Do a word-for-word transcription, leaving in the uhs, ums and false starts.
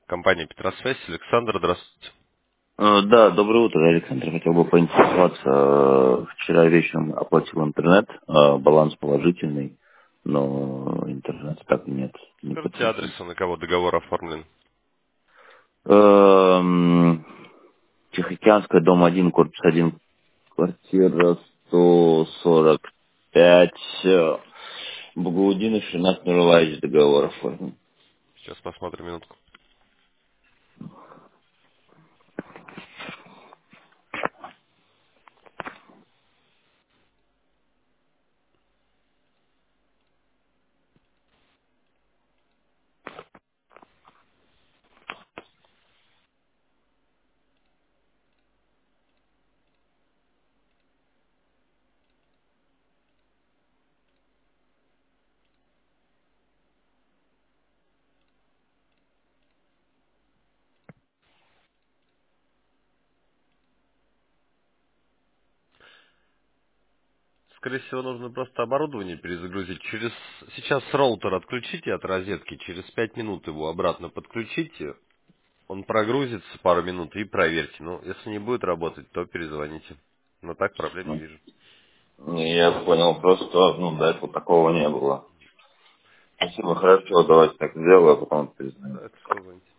Компания Петросвязь. Александр, здравствуйте. Э, Да, доброе утро, Александр. Хотел бы поинтересоваться. э, Вчера вечером оплатил интернет, э, баланс положительный, но интернета так и нет, не Скажите адрес, подтвержден. на кого договор оформлен. Эм, Тихоокеанская, дом один, корпус один, квартира сто сорок пять, э, Багаудинов, Шинат Нуралаевич, договор оформлен. Сейчас посмотрим минутку. Скорее всего, нужно просто оборудование перезагрузить. Через Сейчас роутер отключите от розетки, через пять минут его обратно подключите. Он прогрузится пару минут и проверьте. Ну, если не будет работать, то перезвоните. Но так проблем не Ну, вижу. Я понял, просто, ну, до этого такого не было. Спасибо, хорошо, давайте так сделаю, а потом перезвоню. Так, все, звоните.